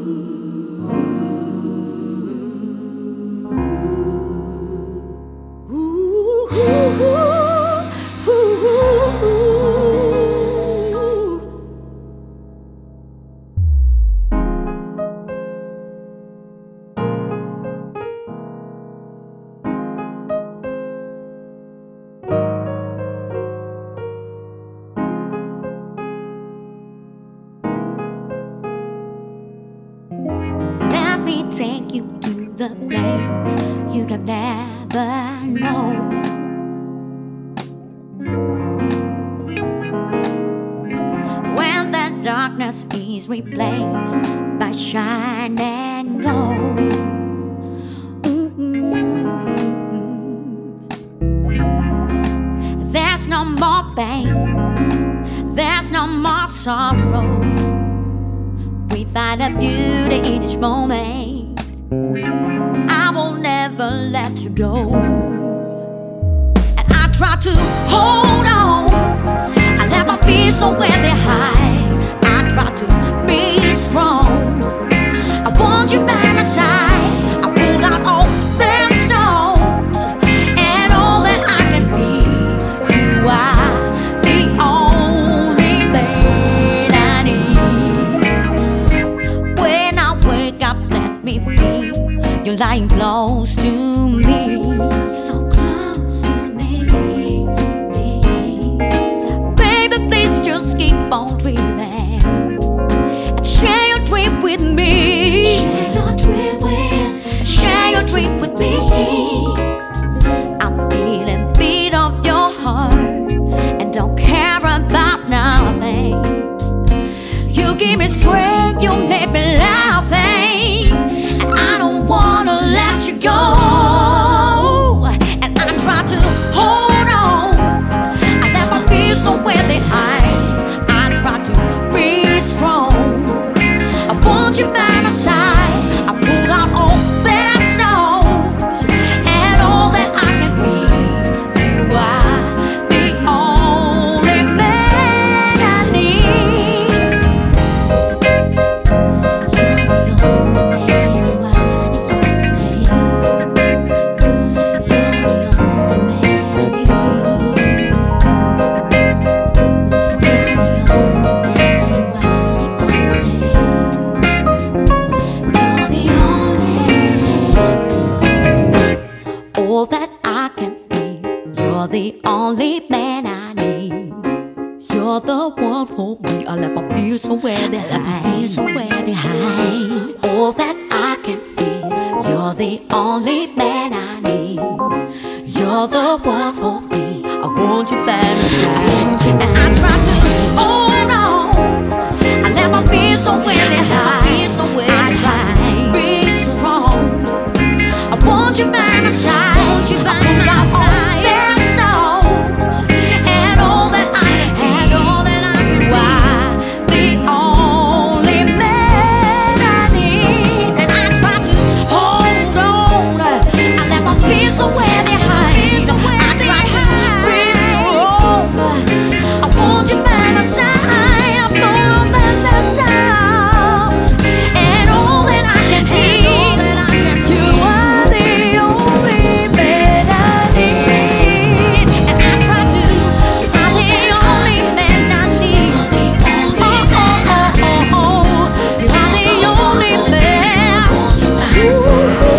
Let me take you to the place you can never know. When the darkness is replaced by shine and glow. There's no more pain, there's no more sorrow. We find a beauty in each moment. I will never let you go. And I try to hold on. I let my fears somewhere behind. I try to be strong. I want you by my side. I pulled out all the stones, and all that I can feel, you are the only man I need. When I wake up, let me feel you're lying close to me, so close to me. Baby, please just keep on dreaming and share your dream with me. Share your dream with me. I'm feeling beat of your heart and don't care about nothing. You give me strength, you make me laughing, and I don't wanna let you go. And I try to hold on. I let my fears somewhere behind. I try to be strong. I want you by my side. I pulled out all that stones, and all that I can feel, you are the only man I need. You're the only man, you are the only. You're the only man I need. You're the only man, you are the only. You're the only. All that I can feel, you're the only man I need. You're the one for me. I left my fears somewhere behind. All that I can feel, you're the only man I need. You're the one for me. I want you by my side. And I try to hold on. I let my fears somewhere behind. I try to be strong. I want you by my side. I pull out all their stones, and all that I can you are the only man I need. And I try to hold on. I let my fears somewhere behind. I try to be strong. I want you by my side. I pull out the stones, and all that I can need, you are the only man I need. And I try to, you are the only man I need. You are the only man.